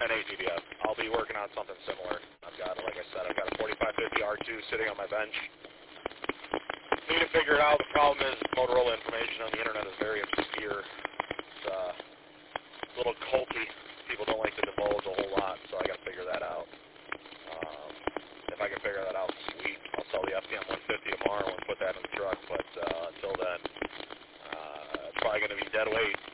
an 8 DBF. I'll be working on something similar. I've got, like I said, I've got a 4550 R2 sitting on my bench. Need to figure it out. The problem is Motorola information on the internet is very obscure. It's a little culty. People don't like to divulge a whole lot, so I got to figure that out. If I can figure that out, sweet. I'll sell the FTM 150 tomorrow and put that in the truck, but until then, it's probably going to be dead weight.